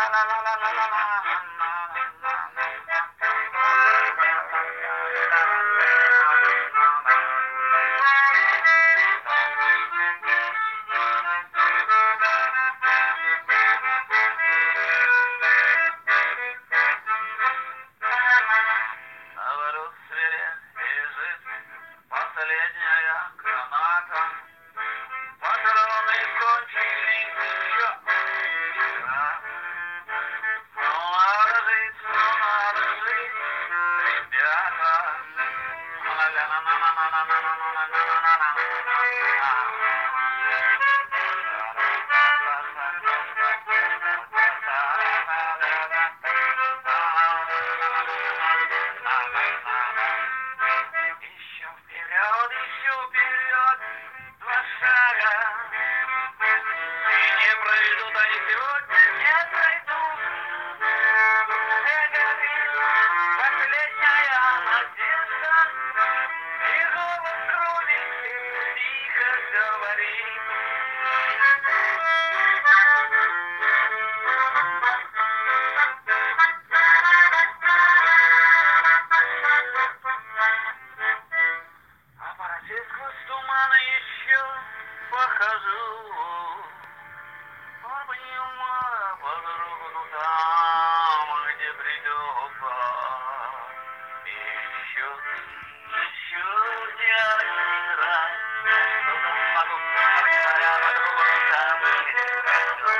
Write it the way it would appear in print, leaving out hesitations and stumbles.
Последняя граната, патроны кончились еще вчера. Ну надо жить, ребята. Еще вперед, два шага. И не пройдут они сегодня, не пройдут. Где горит последняя надежда, и голос крови тихо говорит. Сквозь туманы еще похожу, обнимая подругу, ну там, где придется. Еще не один раз, что-то смогу, обнимая подругу, ну там, где придется.